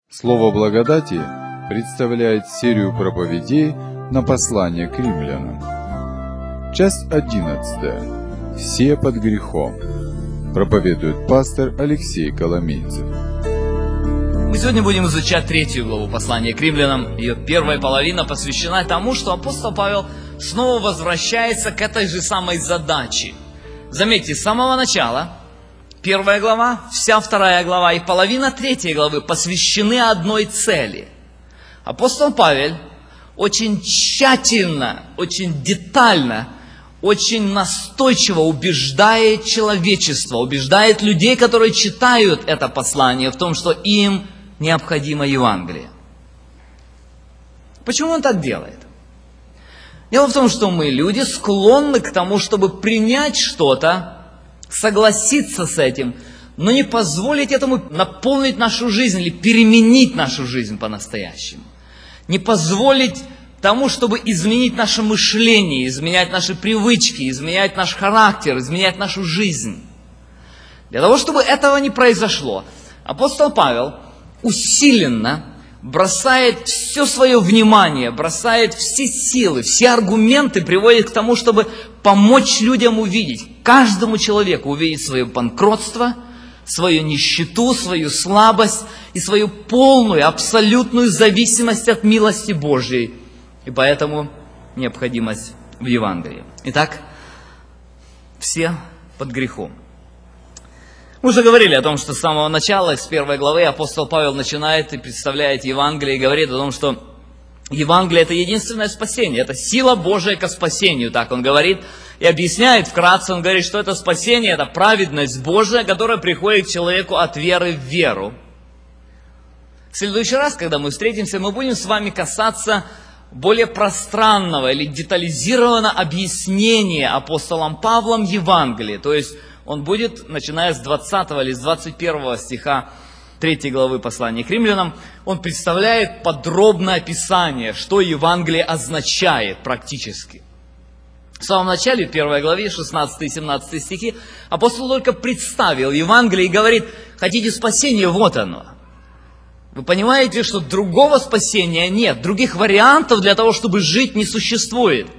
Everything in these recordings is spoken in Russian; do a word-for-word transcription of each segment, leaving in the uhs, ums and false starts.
Слово благодати представляет серию проповедей на послание к римлянам. Часть одиннадцатая. Все под грехом. Проповедует пастор Алексей Коломейцев. Мы сегодня будем изучать третью главу послания к римлянам. Ее первая половина посвящена тому, что апостол Павел снова возвращается к этой же самой задаче. Заметьте, с самого начала первая глава, вся вторая глава и половина третьей главы посвящены одной цели. Апостол Павел очень тщательно, очень детально, очень настойчиво убеждает человечество, убеждает людей, которые читают это послание, в том, что им необходимо Евангелие. Почему он так делает? Дело в том, что мы, люди, склонны к тому, чтобы принять что-то, согласиться с этим, но не позволить этому наполнить нашу жизнь или переменить нашу жизнь по-настоящему. Не позволить тому, чтобы изменить наше мышление, изменять наши привычки, изменять наш характер, изменять нашу жизнь. Для того, чтобы этого не произошло, апостол Павел усиленно бросает все свое внимание, бросает все силы, все аргументы, приводит к тому, чтобы помочь людям увидеть, каждому человеку увидеть свое банкротство, свою нищету, свою слабость и свою полную, абсолютную зависимость от милости Божьей. И поэтому необходимость в Евангелии. Итак, все под грехом. Мы уже говорили о том, что с самого начала, с первой главы, апостол Павел начинает и представляет Евангелие, и говорит о том, что Евангелие – это единственное спасение, это сила Божия ко спасению, так он говорит, и объясняет вкратце, он говорит, что это спасение, это праведность Божия, которая приходит к человеку от веры в веру. В следующий раз, когда мы встретимся, мы будем с вами касаться более пространного или детализированного объяснения апостолом Павлом Евангелия, то есть он будет, начиная с двадцатого или с двадцать первого стиха третьей главы послания к римлянам, он представляет подробное описание, что Евангелие означает практически. В самом начале, в первой главе, шестнадцатый и семнадцатый стихи, апостол только представил Евангелие и говорит: хотите спасения, вот оно. Вы понимаете, что другого спасения нет, других вариантов для того, чтобы жить, не существует.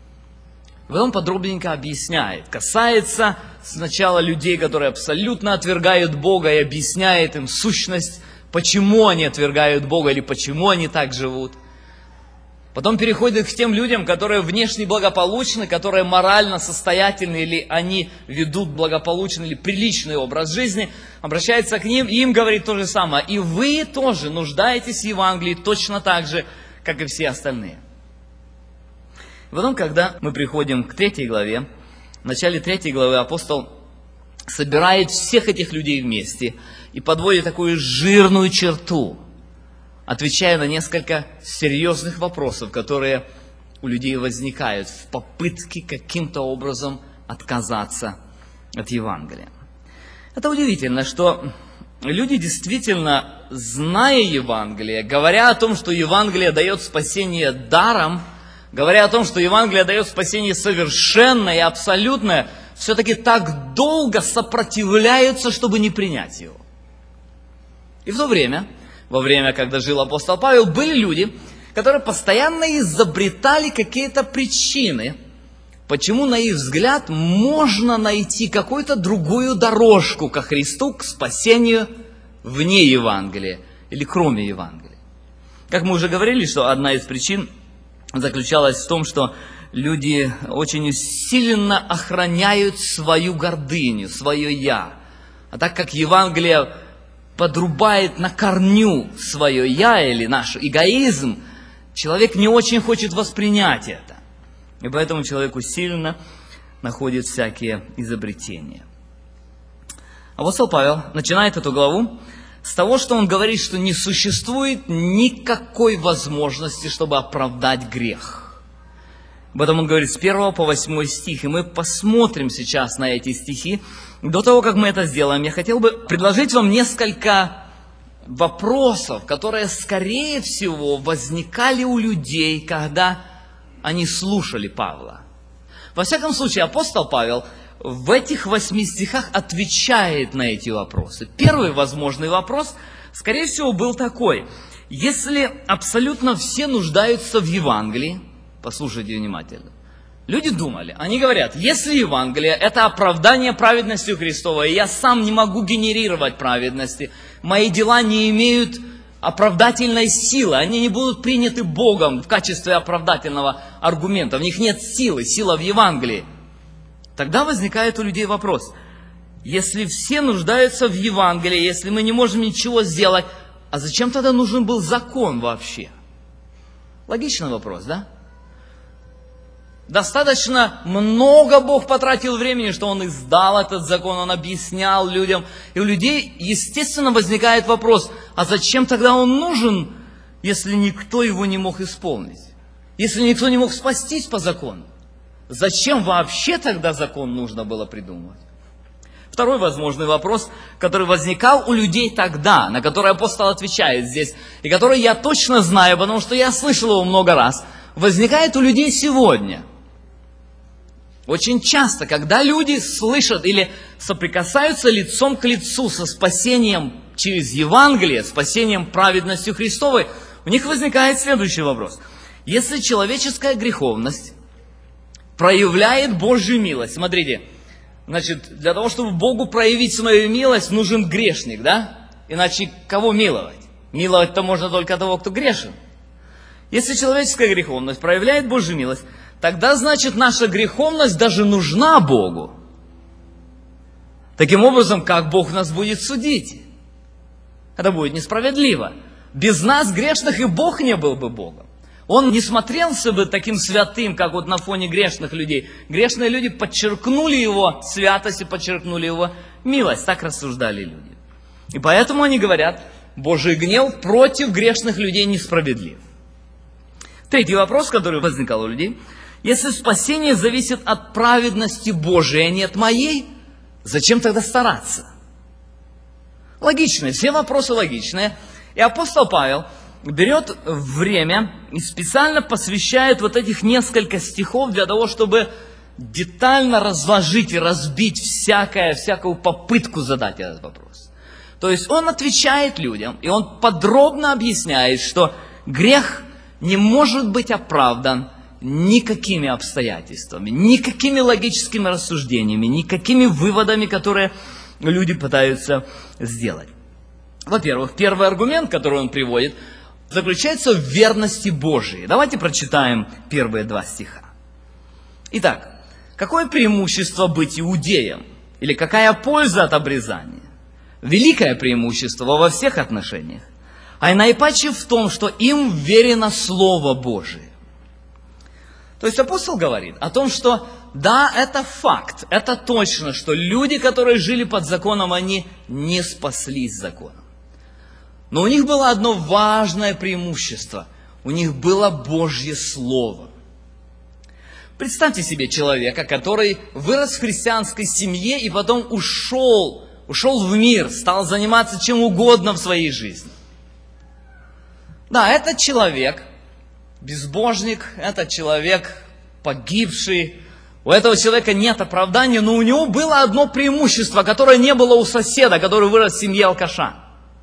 И потом подробненько объясняет. Касается сначала людей, которые абсолютно отвергают Бога, и объясняет им сущность, почему они отвергают Бога или почему они так живут. Потом переходит к тем людям, которые внешне благополучны, которые морально состоятельны, или они ведут благополучный или приличный образ жизни, обращается к ним и им говорит то же самое. И вы тоже нуждаетесь в Евангелии точно так же, как и все остальные. Потом, когда мы приходим к третьей главе, в начале третьей главы апостол собирает всех этих людей вместе и подводит такую жирную черту, отвечая на несколько серьезных вопросов, которые у людей возникают в попытке каким-то образом отказаться от Евангелия. Это удивительно, что люди действительно, зная Евангелие, говоря о том, что Евангелие дает спасение даром, говоря о том, что Евангелие дает спасение совершенное и абсолютное, все-таки так долго сопротивляются, чтобы не принять его. И в то время, во время, когда жил апостол Павел, были люди, которые постоянно изобретали какие-то причины, почему, на их взгляд, можно найти какую-то другую дорожку ко Христу, к спасению вне Евангелия или кроме Евангелия. Как мы уже говорили, что одна из причин заключалась в том, что люди очень усиленно охраняют свою гордыню, свое «я». А так как Евангелие подрубает на корню свое «я» или наш эгоизм, человек не очень хочет воспринять это. И поэтому человек усиленно находит всякие изобретения. Апостол Павел начинает эту главу с того, что он говорит, что не существует никакой возможности, чтобы оправдать грех. Об этом он говорит с первого по восьмой стих, и мы посмотрим сейчас на эти стихи. До того, как мы это сделаем, я хотел бы предложить вам несколько вопросов, которые, скорее всего, возникали у людей, когда они слушали Павла. Во всяком случае, апостол Павел в этих восьми стихах отвечает на эти вопросы. Первый возможный вопрос скорее всего, был такой. Если абсолютно все нуждаются в Евангелии, послушайте внимательно, люди думали, они говорят, если Евангелие – это оправдание праведностью Христовой, и я сам не могу генерировать праведности, мои дела не имеют оправдательной силы, они не будут приняты Богом в качестве оправдательного аргумента, в них нет силы, сила в Евангелии. Тогда возникает у людей вопрос, если все нуждаются в Евангелии, если мы не можем ничего сделать, а зачем тогда нужен был закон вообще? Логичный вопрос, да? Достаточно много Бог потратил времени, что Он издал этот закон, Он объяснял людям. И у людей, естественно, возникает вопрос, а зачем тогда он нужен, если никто его не мог исполнить? Если никто не мог спастись по закону? Зачем вообще тогда закон нужно было придумывать? Второй возможный вопрос, который возникал у людей тогда, на который апостол отвечает здесь, и который я точно знаю, потому что я слышал его много раз, возникает у людей сегодня. Очень часто, когда люди слышат или соприкасаются лицом к лицу со спасением через Евангелие, спасением праведностью Христовой, у них возникает следующий вопрос. Если человеческая греховность проявляет Божью милость, смотрите, значит, для того, чтобы Богу проявить свою милость, нужен грешник, да? Иначе кого миловать? Миловать-то можно только того, кто грешен. Если человеческая греховность проявляет Божью милость, тогда, значит, наша греховность даже нужна Богу. Таким образом, как Бог нас будет судить? Это будет несправедливо. Без нас, грешных, и Бог не был бы Богом. Он не смотрелся бы таким святым, как вот на фоне грешных людей. Грешные люди подчеркнули его святость и подчеркнули его милость. Так рассуждали люди. И поэтому они говорят, Божий гнев против грешных людей несправедлив. Третий вопрос, который возникал у людей. Если спасение зависит от праведности Божией, а не от моей, зачем тогда стараться? Логично, все вопросы логичные. И апостол Павел берет время и специально посвящает вот этих несколько стихов для того, чтобы детально разложить и разбить всякое, всякую попытку задать этот вопрос. То есть он отвечает людям, и он подробно объясняет, что грех не может быть оправдан никакими обстоятельствами, никакими логическими рассуждениями, никакими выводами, которые люди пытаются сделать. Во-первых, первый аргумент, который он приводит, заключается в верности Божией. Давайте прочитаем первые два стиха. Итак, какое преимущество быть иудеем? Или какая польза от обрезания? Великое преимущество во всех отношениях, а и наипаче в том, что им верено Слово Божие. То есть апостол говорит о том, что да, это факт, это точно, что люди, которые жили под законом, они не спаслись законом. Но у них было одно важное преимущество. У них было Божье Слово. Представьте себе человека, который вырос в христианской семье и потом ушел, ушел в мир, стал заниматься чем угодно в своей жизни. Да, этот человек, безбожник, этот человек погибший, у этого человека нет оправдания, но у него было одно преимущество, которое не было у соседа, который вырос в семье алкаша.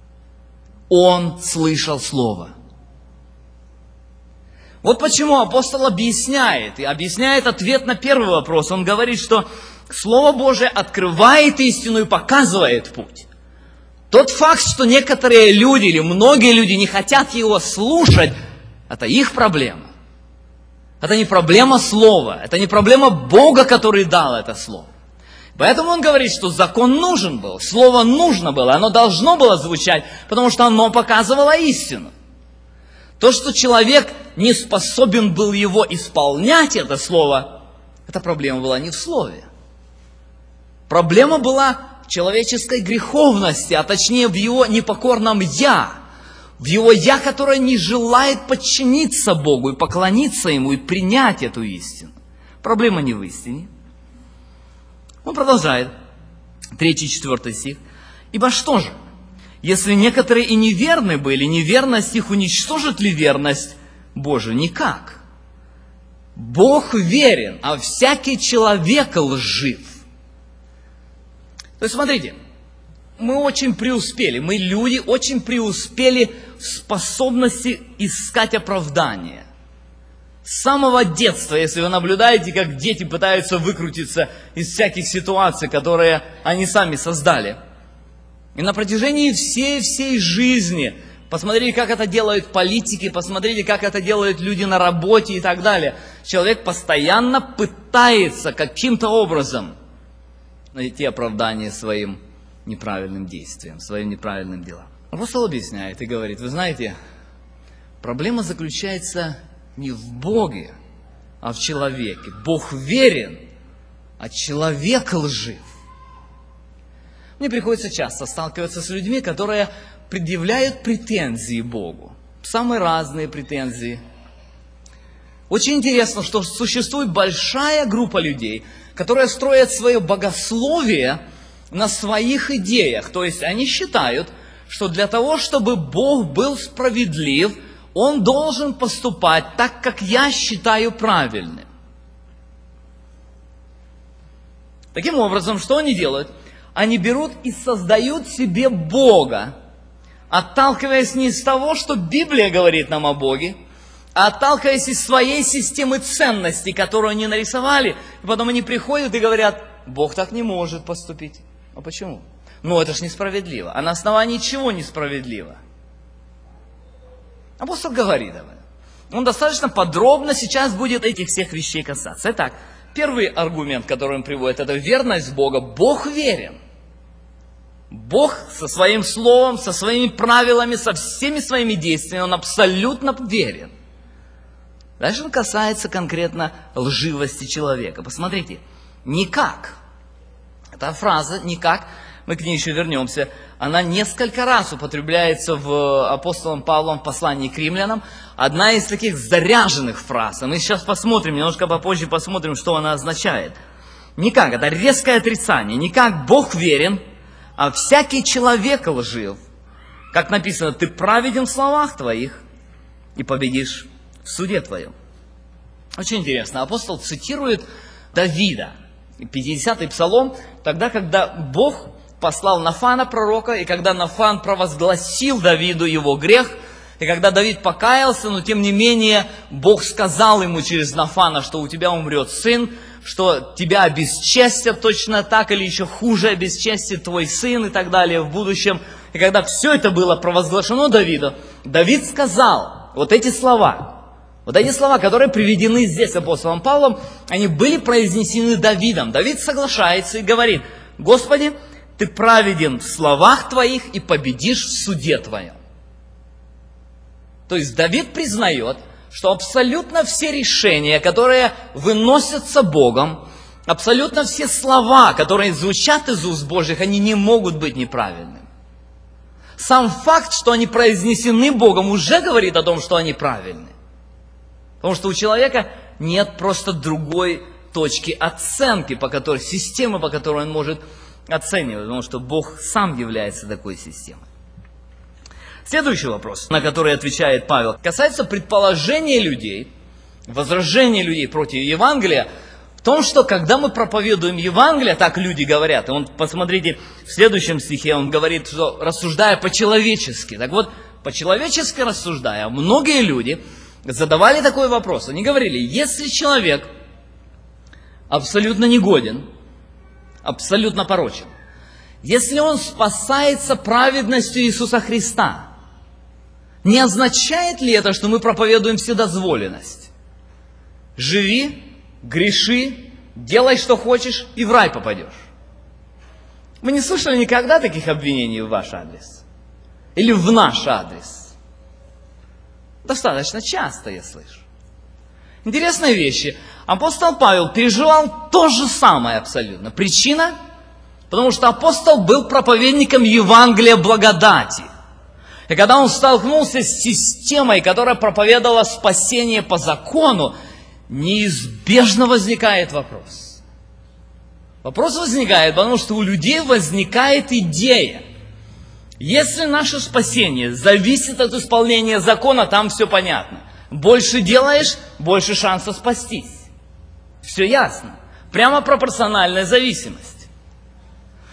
Он слышал Слово. Вот почему апостол объясняет, и объясняет ответ на первый вопрос. Он говорит, что Слово Божие открывает истину и показывает путь. Тот факт, что некоторые люди или многие люди не хотят его слушать, это их проблема. Это не проблема Слова, это не проблема Бога, который дал это Слово. Поэтому он говорит, что закон нужен был, Слово нужно было, оно должно было звучать, потому что оно показывало истину. То, что человек не способен был его исполнять, это Слово, эта проблема была не в Слове. Проблема была в человеческой греховности, а точнее в его непокорном «я», в его «я», которое не желает подчиниться Богу и поклониться Ему, и принять эту истину. Проблема не в истине. Он продолжает, третий, четвертый стих. «Ибо что же, если некоторые и неверны были, неверность их уничтожит ли верность Божию? Никак. Бог верен, а всякий человек лжив». То есть, смотрите, мы очень преуспели, мы люди очень преуспели в способности искать оправдание. С самого детства, если вы наблюдаете, как дети пытаются выкрутиться из всяких ситуаций, которые они сами создали. И на протяжении всей-всей жизни, посмотрите, как это делают политики, посмотрите, как это делают люди на работе и так далее. Человек постоянно пытается каким-то образом найти оправдание своим неправильным действиям, своим неправильным делам. Апостол объясняет и говорит, вы знаете, проблема заключается не в Боге, а в человеке. Бог верен, а человек лжив. Мне приходится часто сталкиваться с людьми, которые предъявляют претензии Богу. Самые разные претензии. Очень интересно, что существует большая группа людей, которые строят свое богословие на своих идеях. То есть они считают, что для того, чтобы Бог был справедлив, Он должен поступать так, как я считаю правильным. Таким образом, что они делают? Они берут и создают себе Бога, отталкиваясь не из того, что Библия говорит нам о Боге, а отталкиваясь из своей системы ценностей, которую они нарисовали. И потом они приходят и говорят, Бог так не может поступить. А почему? Ну, это ж несправедливо. А на основании чего несправедливо? Апостол говорит об этом. Он достаточно подробно сейчас будет этих всех вещей касаться. Итак, первый аргумент, который он приводит, это верность Бога. Бог верен. Бог со своим словом, со своими правилами, со всеми своими действиями, Он абсолютно верен. Дальше он касается конкретно лживости человека. Посмотрите, никак. Эта фраза «никак», мы к ней еще вернемся, она несколько раз употребляется в апостолом Павлом в послании к римлянам. Одна из таких заряженных фраз. Мы сейчас посмотрим, немножко попозже посмотрим, что она означает. Никак, это резкое отрицание. Никак Бог верен, а всякий человек лжив. Как написано, ты праведен в словах твоих и победишь в суде твоем. Очень интересно, апостол цитирует Давида, пятидесятый псалом, тогда, когда Бог послал Нафана пророка, и когда Нафан провозгласил Давиду его грех, и когда Давид покаялся, но тем не менее Бог сказал ему через Нафана, что у тебя умрет сын, что тебя обесчестят точно так, или еще хуже обесчестит твой сын и так далее в будущем. И когда все это было провозглашено Давиду, Давид сказал вот эти слова. Вот эти слова, которые приведены здесь апостолом Павлом, они были произнесены Давидом. Давид соглашается и говорит, Господи, Ты праведен в словах Твоих и победишь в суде Твоем. То есть Давид признает, что абсолютно все решения, которые выносятся Богом, абсолютно все слова, которые звучат из уст Божьих, они не могут быть неправильными. Сам факт, что они произнесены Богом, уже говорит о том, что они правильны. Потому что у человека нет просто другой точки оценки, по которой, системы, по которой он может оценивать, потому что Бог сам является такой системой. Следующий вопрос, на который отвечает Павел, касается предположения людей, возражения людей против Евангелия, в том, что когда мы проповедуем Евангелие, так люди говорят, и он, посмотрите, в следующем стихе он говорит, что рассуждая по-человечески, так вот, по-человечески рассуждая, многие люди задавали такой вопрос, они говорили, если человек абсолютно негоден, абсолютно порочен, если он спасается праведностью Иисуса Христа, не означает ли это, что мы проповедуем вседозволенность? Живи, греши, делай, что хочешь, и в рай попадешь. Вы не слышали никогда таких обвинений в ваш адрес? Или в наш адрес? Достаточно часто я слышу. Интересные вещи. Апостол Павел переживал то же самое абсолютно. Причина? Потому что апостол был проповедником Евангелия благодати. И когда он столкнулся с системой, которая проповедовала спасение по закону, неизбежно возникает вопрос. Вопрос возникает, потому что у людей возникает идея. Если наше спасение зависит от исполнения закона, там все понятно. Больше делаешь, больше шансов спастись. Все ясно. Прямо пропорциональная зависимость.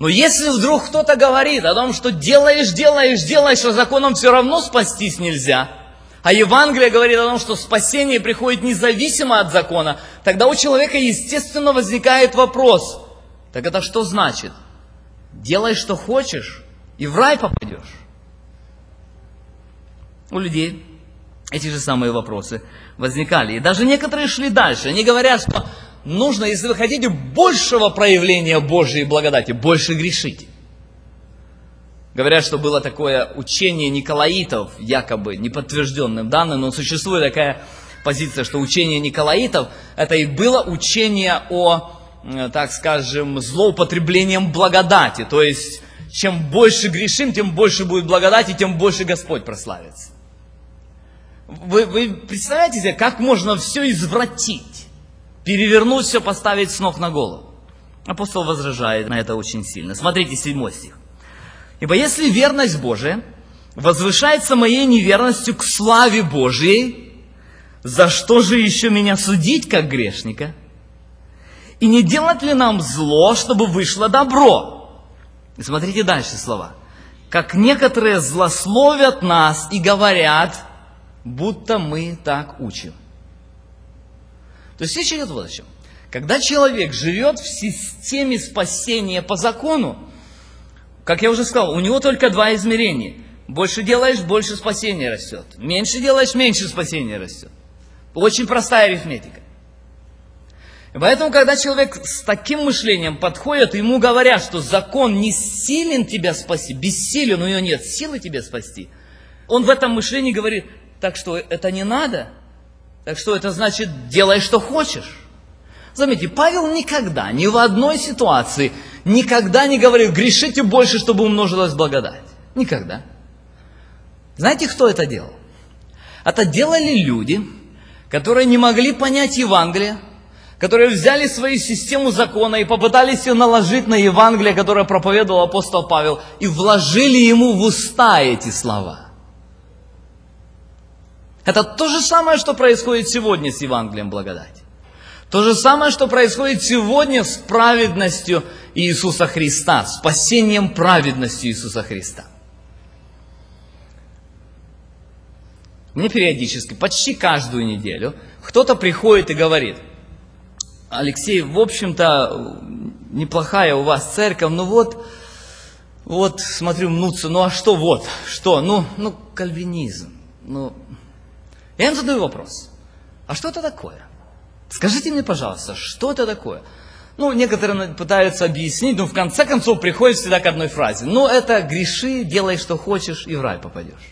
Но если вдруг кто-то говорит о том, что делаешь, делаешь, делаешь, а законом все равно спастись нельзя, а Евангелие говорит о том, что спасение приходит независимо от закона, тогда у человека, естественно, возникает вопрос: так это что значит? Делай, что хочешь, и в рай попадешь? У людей эти же самые вопросы возникали. И даже некоторые шли дальше. Они говорят, что нужно, если вы хотите большего проявления Божьей благодати, больше грешите. Говорят, что было такое учение николаитов, якобы неподтвержденным данным, но существует такая позиция, что учение николаитов, это и было учение о, так скажем, злоупотреблением благодати. То есть, чем больше грешим, тем больше будет благодати, тем больше Господь прославится. Вы, вы представляете себе, как можно все извратить, перевернуть все, поставить с ног на голову? Апостол возражает на это очень сильно. Смотрите, седьмой стих. «Ибо если верность Божия возвышается моей неверностью к славе Божией, за что же еще меня судить, как грешника? И не делать ли нам зло, чтобы вышло добро?» И смотрите дальше слова. «Как некоторые злословят нас и говорят, будто мы так учим». То есть речь идет вот о чем. Когда человек живет в системе спасения по закону, как я уже сказал, у него только два измерения. Больше делаешь, больше спасения растет. Меньше делаешь, меньше спасения растет. Очень простая арифметика. И поэтому, когда человек с таким мышлением подходит, ему говорят, что закон не силен тебя спасти, бессилен, у него нет силы тебя спасти, он в этом мышлении говорит: так что это не надо, так что это значит делай, что хочешь. Заметьте, Павел никогда, ни в одной ситуации, никогда не говорил: грешите больше, чтобы умножилась благодать. Никогда. Знаете, кто это делал? Это делали люди, которые не могли понять Евангелие, которые взяли свою систему закона и попытались ее наложить на Евангелие, которое проповедовал апостол Павел, и вложили ему в уста эти слова. Это то же самое, что происходит сегодня с Евангелием благодати. То же самое, что происходит сегодня с праведностью Иисуса Христа, спасением праведностью Иисуса Христа. Мне периодически, почти каждую неделю, кто-то приходит и говорит: Алексей, в общем-то, неплохая у вас церковь, ну вот, вот, смотрю, мнутся, ну а что вот, что, ну, ну, кальвинизм, ну... Я им задаю вопрос: а что это такое? Скажите мне, пожалуйста, что это такое? Ну, некоторые пытаются объяснить, но в конце концов приходят всегда к одной фразе: ну, это греши, делай, что хочешь, и в рай попадешь.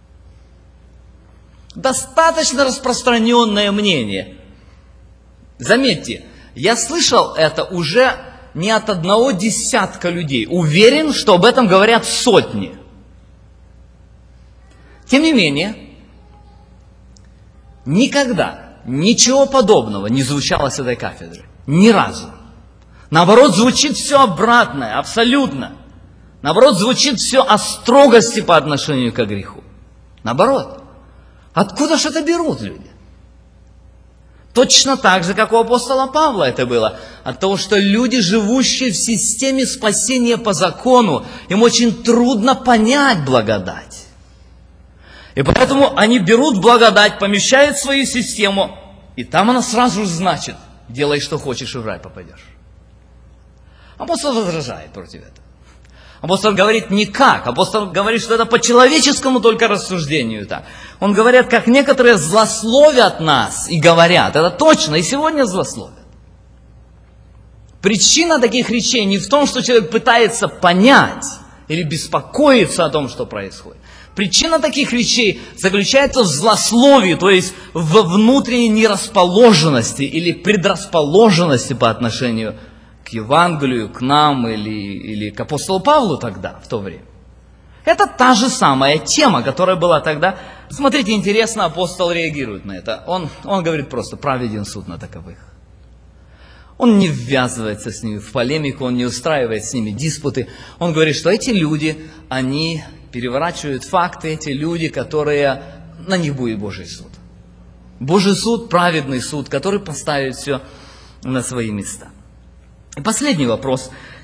Достаточно распространенное мнение. Заметьте, я слышал это уже не от одного десятка людей. Уверен, что об этом говорят сотни. Тем не менее, никогда ничего подобного не звучало с этой кафедры. Ни разу. Наоборот, звучит все обратное, абсолютно. Наоборот, звучит все о строгости по отношению к греху. Наоборот. Откуда же это берут люди? Точно так же, как у апостола Павла это было. От того, что люди, живущие в системе спасения по закону, им очень трудно понять благодать. И поэтому они берут благодать, помещают в свою систему, и там она сразу же значит: делай, что хочешь, и в рай попадешь. Апостол возражает против этого. Апостол говорит никак. Апостол говорит, что это по человеческому только рассуждению так. Он говорит, как некоторые злословят нас и говорят. Это точно, и сегодня злословят. Причина таких речей не в том, что человек пытается понять или беспокоиться о том, что происходит. Причина таких речей заключается в злословии, то есть во внутренней нерасположенности или предрасположенности по отношению к Евангелию, к нам или, или к апостолу Павлу тогда, в то время. Это та же самая тема, которая была тогда. Смотрите, интересно, апостол реагирует на это. Он, он говорит просто: праведен суд на таковых. Он не ввязывается с ними в полемику, он не устраивает с ними диспуты. Он говорит, что эти люди, они переворачивают факты, эти люди, которые... На них будет Божий суд. Божий суд, праведный суд, который поставит все на свои места. И последний вопрос,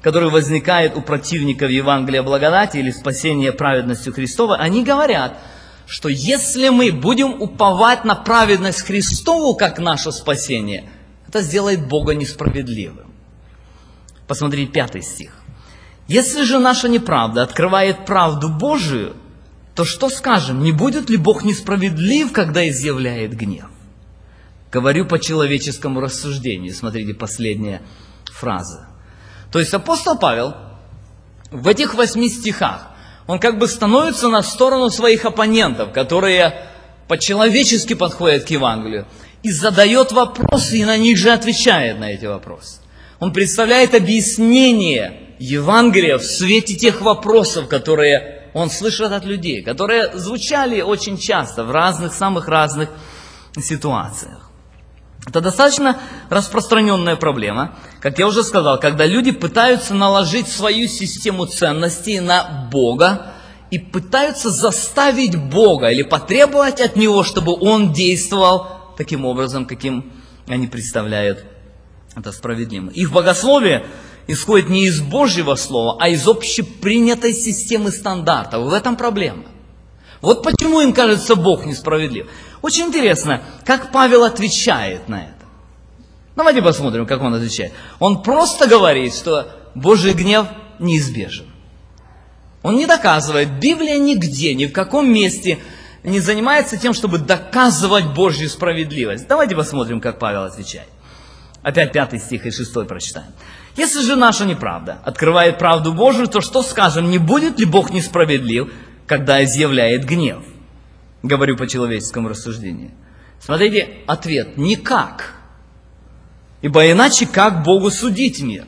который возникает у противников Евангелия благодати или спасения праведностью Христовой, они говорят, что если мы будем уповать на праведность Христову как наше спасение, это сделает Бога несправедливым. Посмотрите пятый стих. Если же наша неправда открывает правду Божию, то что скажем, не будет ли Бог несправедлив, когда изъявляет гнев? Говорю по человеческому рассуждению. Смотрите, последняя фраза. То есть апостол Павел в этих восьми стихах, он как бы становится на сторону своих оппонентов, которые по-человечески подходят к Евангелию, и задает вопросы, и на них же отвечает на эти вопросы. Он представляет объяснение Евангелия в свете тех вопросов, которые он слышит от людей, которые звучали очень часто в разных, самых разных ситуациях. Это достаточно распространенная проблема, как я уже сказал, когда люди пытаются наложить свою систему ценностей на Бога и пытаются заставить Бога или потребовать от Него, чтобы Он действовал таким образом, каким они представляют это справедливым. Их богословие исходит не из Божьего Слова, а из общепринятой системы стандартов. В этом проблема. Вот почему им кажется Бог несправедлив. Очень интересно, как Павел отвечает на это. Давайте посмотрим, как он отвечает. Он просто говорит, что Божий гнев неизбежен. Он не доказывает. Библия нигде, ни в каком месте не занимается тем, чтобы доказывать Божью справедливость. Давайте посмотрим, как Павел отвечает. Опять пятый стих и шестой прочитаем. Если же наша неправда открывает правду Божию, то что скажем, не будет ли Бог несправедлив, когда изъявляет гнев? Говорю по человеческому рассуждению. Смотрите, ответ – никак. Ибо иначе как Богу судить мир?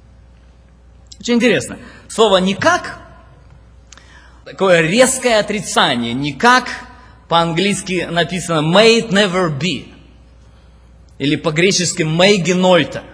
Очень интересно. Слово «никак» – такое резкое отрицание. «Никак» по-английски написано «may it never be». Или по-гречески «may genoita».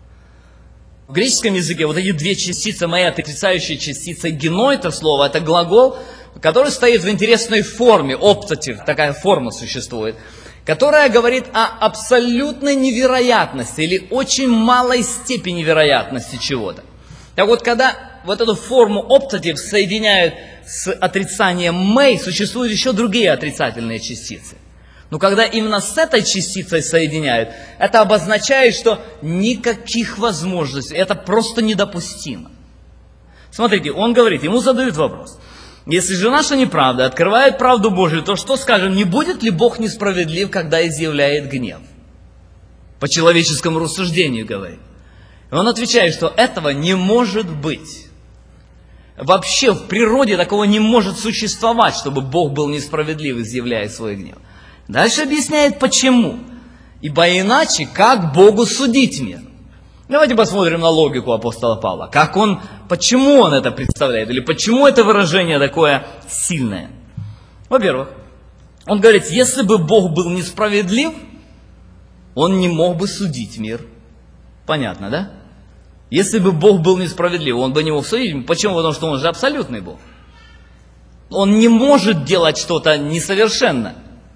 В греческом языке вот эти две частицы «may», отрицающие частица «genoita» слово – это глагол, который стоит в интересной форме, оптатив, такая форма существует, которая говорит о абсолютной невероятности или очень малой степени вероятности чего-то. Так вот, когда вот эту форму оптатив соединяют с отрицанием «may», существуют еще другие отрицательные частицы. Но когда именно с этой частицей соединяют, это обозначает, что никаких возможностей, это просто недопустимо. Смотрите, он говорит, ему задают вопрос. Если же наша неправда открывает правду Божию, то что скажем, не будет ли Бог несправедлив, когда изъявляет гнев? По человеческому рассуждению говорит. И он отвечает, что этого не может быть. Вообще в природе такого не может существовать, чтобы Бог был несправедлив, изъявляя свой гнев. Дальше объясняет, почему. Ибо иначе, как Богу судить мир? Давайте посмотрим на логику апостола Павла. Как он, почему он это представляет? Или почему это выражение такое сильное? Во-первых, он говорит, если бы Бог был несправедлив, он не мог бы судить мир. Понятно, да? Если бы Бог был несправедлив, он бы не мог судить. Почему? Потому что он же абсолютный Бог. Он не может делать что-то несовершенно.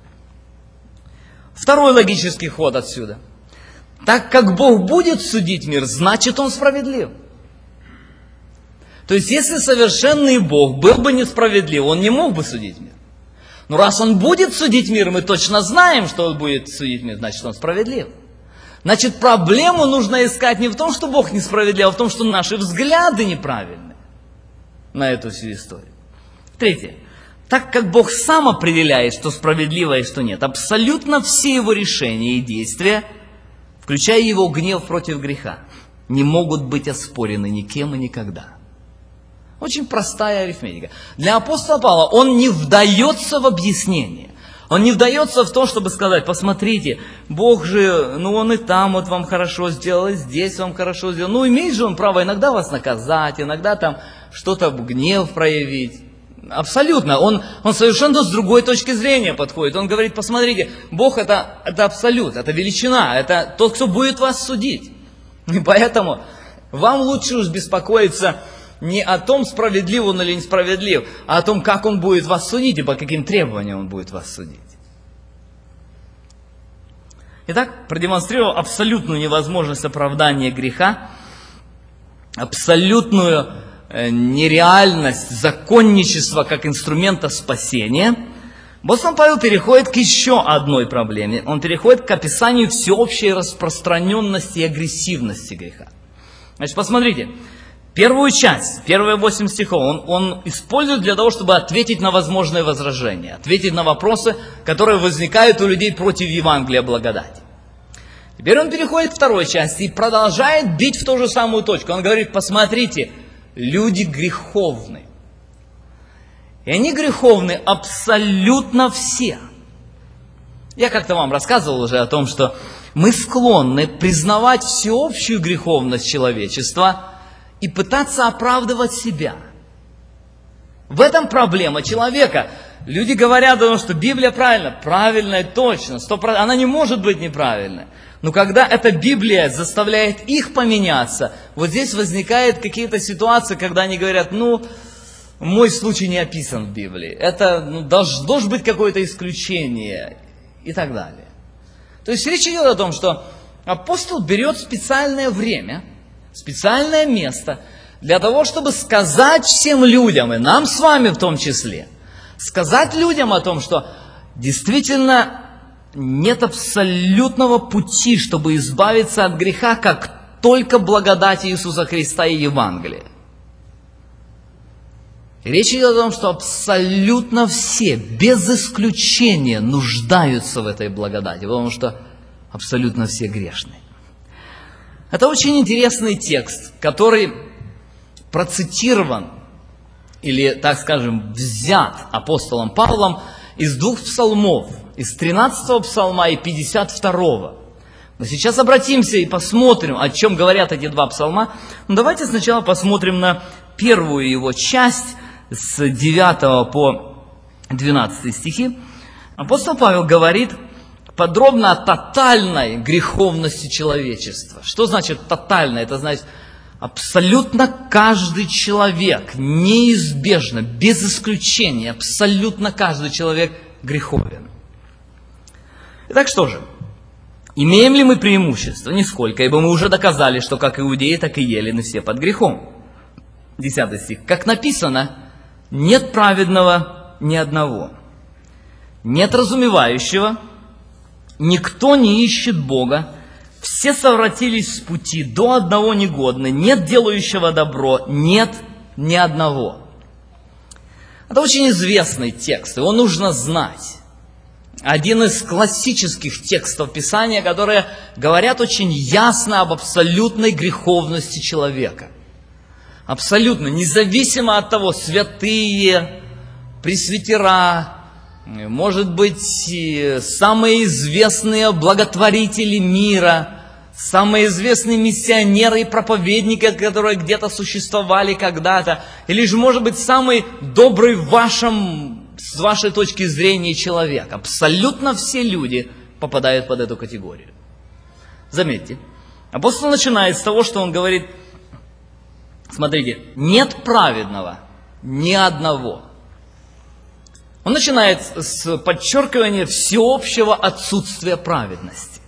Второй логический ход отсюда. Так как Бог будет судить мир, значит Он справедлив. То есть, если совершенный Бог был бы несправедлив, Он не мог бы судить мир. Но раз Он будет судить мир, мы точно знаем, что Он будет судить мир, значит Он справедлив. Значит, проблему нужно искать не в том, что Бог несправедлив, а в том, что наши взгляды неправильны на эту всю историю. Третье. Так как Бог сам определяет, что справедливо и что нет, абсолютно все Его решения и действия, включая Его гнев против греха, не могут быть оспорены никем и никогда. Очень простая арифметика. Для апостола Павла он не вдается в объяснение. Он не вдается в то, чтобы сказать, посмотрите, Бог же, ну Он и там вот вам хорошо сделал, и здесь вам хорошо сделал. Ну имеет же Он право иногда вас наказать, иногда там что-то гнев проявить. Абсолютно. Он, он совершенно с другой точки зрения подходит. Он говорит, посмотрите, Бог это, это абсолют, это величина, это тот, кто будет вас судить. И поэтому вам лучше уж беспокоиться не о том, справедлив он или несправедлив, а о том, как он будет вас судить и по каким требованиям он будет вас судить. Итак, продемонстрировав абсолютную невозможность оправдания греха, абсолютную нереальность законничества как инструмента спасения, апостол Павел переходит к еще одной проблеме. Он переходит к описанию всеобщей распространенности и агрессивности греха. Значит, посмотрите, первую часть, первые восемь стихов, он, он использует для того, чтобы ответить на возможные возражения, ответить на вопросы, которые возникают у людей против Евангелия благодати. Теперь он переходит к второй части и продолжает бить в ту же самую точку. Он говорит, посмотрите, люди греховны. И они греховны абсолютно все. Я как-то вам рассказывал уже о том, что мы склонны признавать всеобщую греховность человечества и пытаться оправдывать себя. В этом проблема человека. Люди говорят о том, что Библия правильна. Правильная, точно. сто процентов. Она не может быть неправильной. Но когда эта Библия заставляет их поменяться, вот здесь возникают какие-то ситуации, когда они говорят, ну, мой случай не описан в Библии. Это ну, должно, должно быть какое-то исключение и так далее. То есть речь идет о том, что апостол берет специальное время, специальное место для того, чтобы сказать всем людям, и нам с вами в том числе, сказать людям о том, что действительно нет абсолютного пути, чтобы избавиться от греха, как только благодать Иисуса Христа и Евангелия. Речь идет о том, что абсолютно все, без исключения, нуждаются в этой благодати, потому что абсолютно все грешны. Это очень интересный текст, который процитирован, или, так скажем, взят апостолом Павлом из двух псалмов, из тринадцатого псалма и пятьдесят второго. Но сейчас обратимся и посмотрим, о чем говорят эти два псалма. Но давайте сначала посмотрим на первую его часть, с девятого по двенадцатый стихи. Апостол Павел говорит подробно о тотальной греховности человечества. Что значит тотально? Это значит, абсолютно каждый человек, неизбежно, без исключения, абсолютно каждый человек греховен. Итак, что же? Имеем ли мы преимущество? Нисколько, ибо мы уже доказали, что как иудеи, так и елены все под грехом. Десятый стих. Как написано, нет праведного ни одного, нет разумевающего, никто не ищет Бога, все совратились с пути, до одного негодны, нет делающего добро, нет ни одного. Это очень известный текст, его нужно знать. Один из классических текстов Писания, которые говорят очень ясно об абсолютной греховности человека. Абсолютно, независимо от того, святые, пресвитера, может быть, самые известные благотворители мира, самые известные миссионеры и проповедники, которые где-то существовали когда-то, или же, может быть, самый добрый в вашем, с вашей точки зрения человек. Абсолютно все люди попадают под эту категорию. Заметьте, апостол начинает с того, что он говорит, смотрите, нет праведного ни одного. Он начинает с подчеркивания всеобщего отсутствия праведности.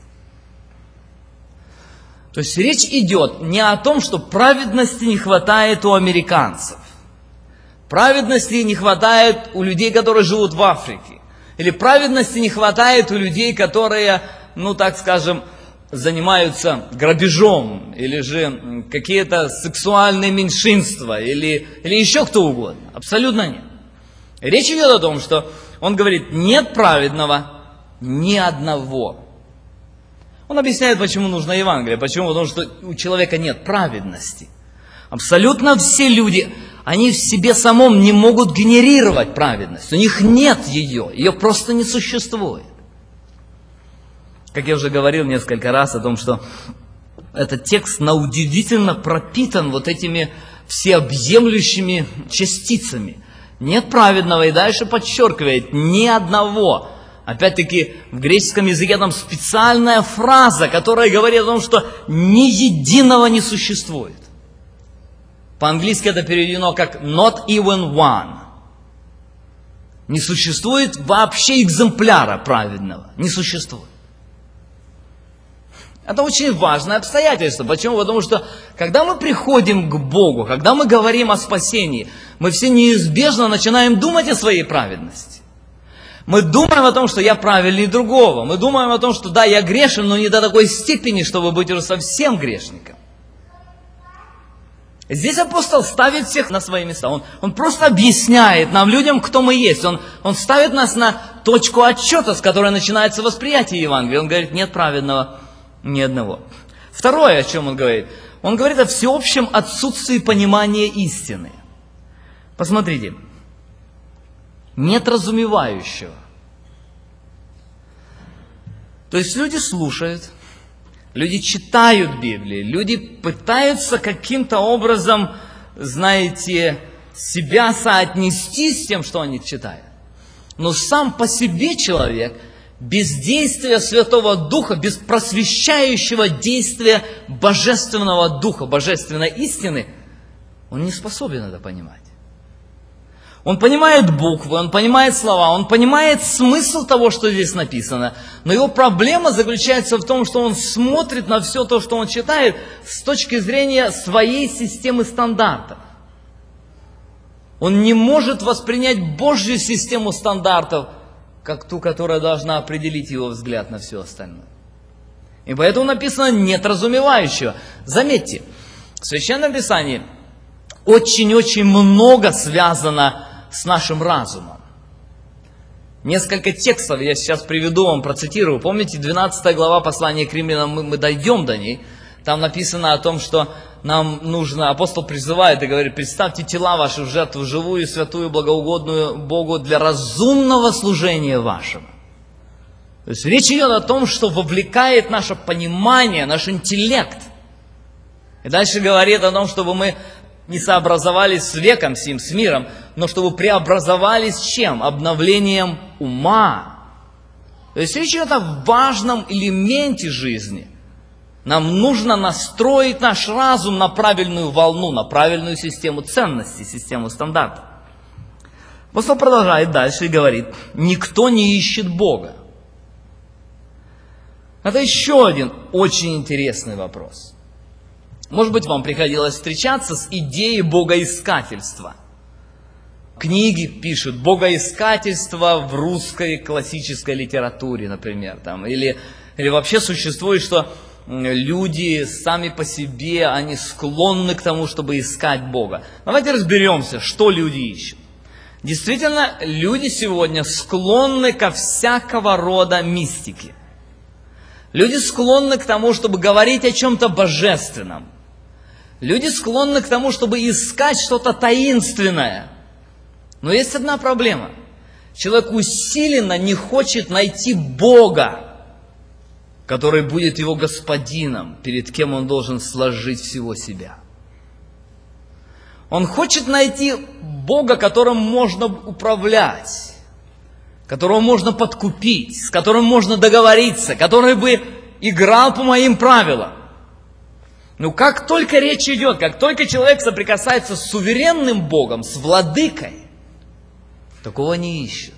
То есть речь идет не о том, что праведности не хватает у американцев, праведности не хватает у людей, которые живут в Африке, или праведности не хватает у людей, которые, ну так скажем, занимаются грабежом, или же какие-то сексуальные меньшинства, или, или еще кто угодно. Абсолютно нет. Речь идет о том, что он говорит, нет праведного ни одного. Он объясняет, почему нужно Евангелие. Почему? Потому что у человека нет праведности. Абсолютно все люди, они в себе самом не могут генерировать праведность. У них нет ее, ее просто не существует. Как я уже говорил несколько раз о том, что этот текст на удивительно пропитан вот этими всеобъемлющими частицами. Нет праведного, и дальше подчеркивает, ни одного. Опять-таки, в греческом языке там специальная фраза, которая говорит о том, что ни единого не существует. По-английски это переведено как not even one. Не существует вообще экземпляра праведного. Не существует. Это очень важное обстоятельство. Почему? Потому что, когда мы приходим к Богу, когда мы говорим о спасении, мы все неизбежно начинаем думать о своей праведности. Мы думаем о том, что я правильнее другого. Мы думаем о том, что да, я грешен, но не до такой степени, чтобы быть уже совсем грешником. Здесь апостол ставит всех на свои места. Он, он просто объясняет нам, людям, кто мы есть. Он, он ставит нас на точку отсчета, с которой начинается восприятие Евангелия. Он говорит, нет праведного ни одного. Второе, о чем он говорит. Он говорит о всеобщем отсутствии понимания истины. Посмотрите. Нет разумевающего. То есть люди слушают, люди читают Библию, люди пытаются каким-то образом, знаете, себя соотнести с тем, что они читают. Но сам по себе человек, без действия Святого Духа, без просвещающего действия Божественного Духа, Божественной истины, он не способен это понимать. Он понимает буквы, он понимает слова, он понимает смысл того, что здесь написано. Но его проблема заключается в том, что он смотрит на все то, что он читает, с точки зрения своей системы стандартов. Он не может воспринять Божью систему стандартов, как ту, которая должна определить его взгляд на все остальное. И поэтому написано «нет разумевающего». Заметьте, в Священном Писании очень-очень много связано с нашим разумом. Несколько текстов я сейчас приведу вам, процитирую. Помните, двенадцатая глава послания к римлянам, мы, мы дойдем до ней. Там написано о том, что нам нужно, апостол призывает и говорит, представьте тела ваши в жертву живую, святую, благоугодную Богу для разумного служения вашего. То есть речь идет о том, что вовлекает наше понимание, наш интеллект. И дальше говорит о том, чтобы мы не сообразовались с веком сим, с миром, но чтобы преобразовались чем? Обновлением ума. То есть речь идет о важном элементе жизни. Нам нужно настроить наш разум на правильную волну, на правильную систему ценностей, систему стандартов. Апостол продолжает дальше и говорит, никто не ищет Бога. Это еще один очень интересный вопрос. Может быть, вам приходилось встречаться с идеей богоискательства. Книги пишут богоискательство в русской классической литературе, например. Там, или, или вообще существует, что люди сами по себе, они склонны к тому, чтобы искать Бога. Давайте разберемся, что люди ищут. Действительно, люди сегодня склонны ко всякого рода мистике. Люди склонны к тому, чтобы говорить о чем-то божественном. Люди склонны к тому, чтобы искать что-то таинственное. Но есть одна проблема. Человек усиленно не хочет найти Бога, который будет его господином, перед кем он должен сложить всего себя. Он хочет найти Бога, которым можно управлять, которого можно подкупить, с которым можно договориться, который бы играл по моим правилам. Но как только речь идет, как только человек соприкасается с суверенным Богом, с владыкой, такого не ищет.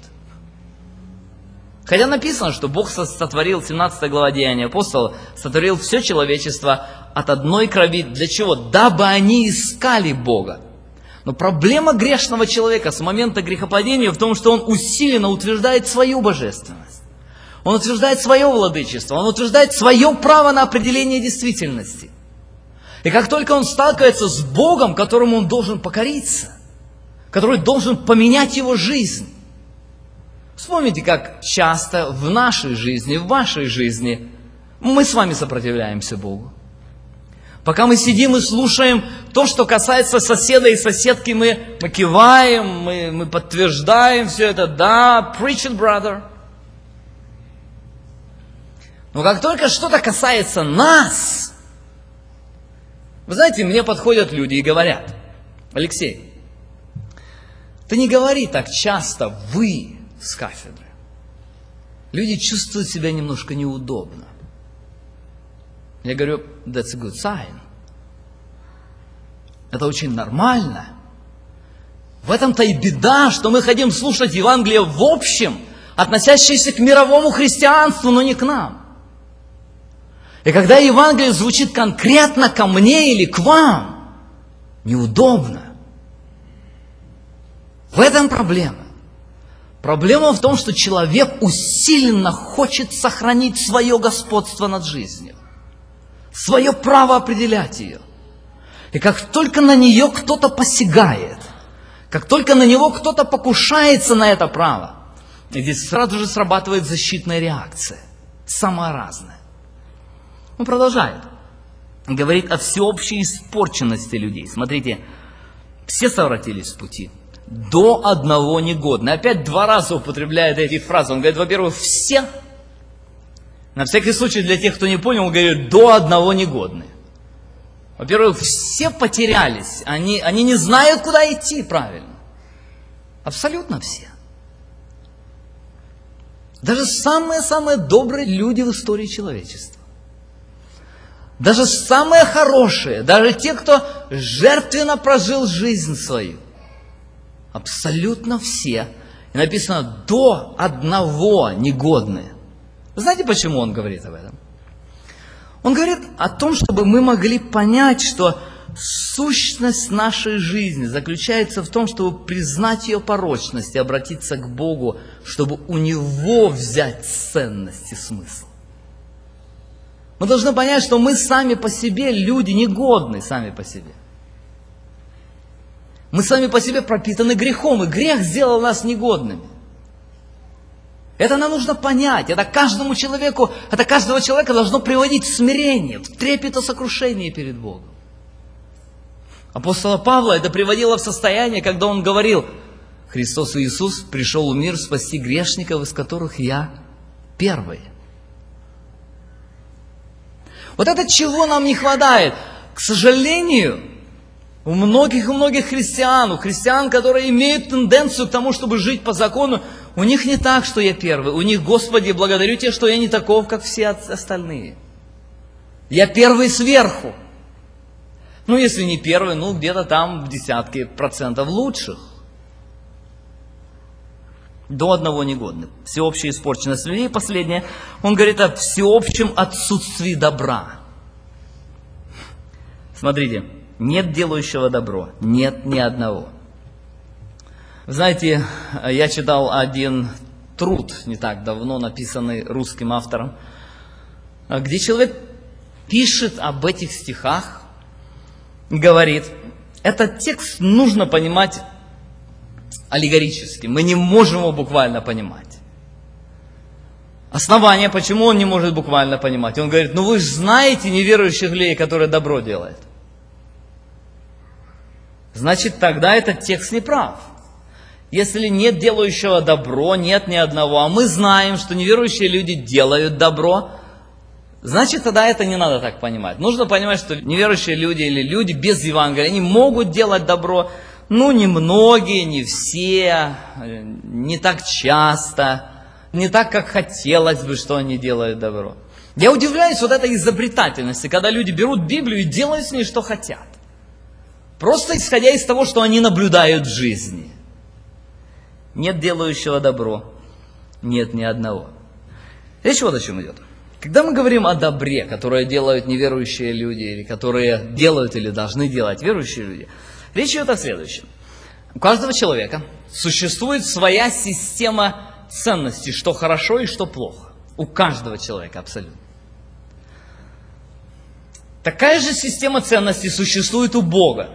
Хотя написано, что Бог сотворил, семнадцатая глава Деяния апостола, сотворил все человечество от одной крови. Для чего? Дабы они искали Бога. Но проблема грешного человека с момента грехопадения в том, что он усиленно утверждает свою божественность. Он утверждает свое владычество, он утверждает свое право на определение действительности. И как только он сталкивается с Богом, которому он должен покориться, который должен поменять его жизнь. Вспомните, как часто в нашей жизни, в вашей жизни мы с вами сопротивляемся Богу. Пока мы сидим и слушаем то, что касается соседа и соседки, мы, мы киваем, мы, мы подтверждаем все это. Да, preach it, brother. Но как только что-то касается нас, вы знаете, мне подходят люди и говорят, Алексей, ты не говори так часто «вы» с кафедры. Люди чувствуют себя немножко неудобно. Я говорю, that's a good sign. Это очень нормально. В этом-то и беда, что мы хотим слушать Евангелие в общем, относящееся к мировому христианству, но не к нам. И когда Евангелие звучит конкретно ко мне или к вам, неудобно. В этом проблема. Проблема в том, что человек усиленно хочет сохранить свое господство над жизнью, свое право определять ее. И как только на нее кто-то посягает, как только на него кто-то покушается на это право, здесь сразу же срабатывает защитная реакция, самая разная. Он продолжает. Говорит о всеобщей испорченности людей. Смотрите, все совратились с пути. До одного негодны. Опять два раза употребляет эти фразы. Он говорит, во-первых, все. На всякий случай, для тех, кто не понял, он говорит, до одного негодны. Во-первых, все потерялись. Они, они не знают, куда идти правильно. Абсолютно все. Даже самые-самые добрые люди в истории человечества. Даже самые хорошие, даже те, кто жертвенно прожил жизнь свою. Абсолютно все. И написано, до одного негодные. Вы знаете, почему он говорит об этом? Он говорит о том, чтобы мы могли понять, что сущность нашей жизни заключается в том, чтобы признать ее порочность и обратиться к Богу, чтобы у Него взять ценность и смысл. Мы должны понять, что мы сами по себе люди негодны сами по себе. Мы сами по себе пропитаны грехом, и грех сделал нас негодными. Это нам нужно понять. Это каждому человеку, это каждого человека должно приводить в смирение, в трепет и сокрушение перед Богом. Апостола Павла это приводило в состояние, когда он говорил, Христос Иисус пришел в мир спасти грешников, из которых я первый. Вот это чего нам не хватает. К сожалению, у многих и многих христиан, у христиан, которые имеют тенденцию к тому, чтобы жить по закону, у них не так, что я первый. У них, Господи, благодарю Тебя, что я не таков, как все остальные. Я первый сверху. Ну, если не первый, ну, где-то там в десятки процентов лучших. До одного негодных. Всеобщая испорченность людей. Последнее. Он говорит о всеобщем отсутствии добра. Смотрите. Нет делающего добро. Нет ни одного. Знаете, я читал один труд не так давно, написанный русским автором, где человек пишет об этих стихах, говорит, этот текст нужно понимать аллегорически. Мы не можем его буквально понимать. Основание, почему он не может буквально понимать. Он говорит, ну вы же знаете неверующих людей, которые добро делают. Значит, тогда этот текст не прав. Если нет делающего добро, нет ни одного, а мы знаем, что неверующие люди делают добро, значит, тогда это не надо так понимать. Нужно понимать, что неверующие люди или люди без Евангелия, они могут делать добро, ну, не многие, не все, не так часто, не так, как хотелось бы, что они делают добро. Я удивляюсь вот этой изобретательности, когда люди берут Библию и делают с ней, что хотят. Просто исходя из того, что они наблюдают в жизни. Нет делающего добро, нет ни одного. Речь вот о чем идет. Когда мы говорим о добре, которое делают неверующие люди, или которые делают или должны делать верующие люди, речь идет о следующем. У каждого человека существует своя система ценностей, что хорошо и что плохо. У каждого человека абсолютно. Такая же система ценностей существует у Бога.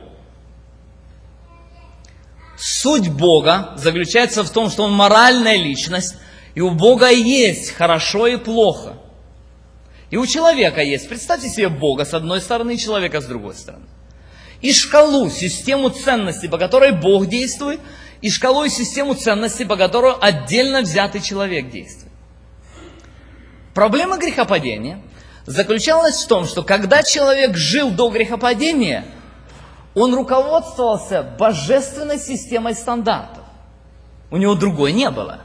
Суть Бога заключается в том, что Он моральная личность, и у Бога есть хорошо и плохо. И у человека есть. Представьте себе Бога с одной стороны и человека с другой стороны. И шкалу, систему ценностей, по которой Бог действует, и шкалу и систему ценностей, по которой отдельно взятый человек действует. Проблема грехопадения заключалась в том, что когда человек жил до грехопадения, он руководствовался божественной системой стандартов. У него другой не было.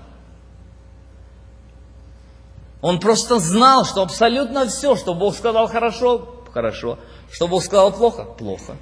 Он просто знал, что абсолютно все, что Бог сказал хорошо, хорошо, что Бог сказал плохо, плохо.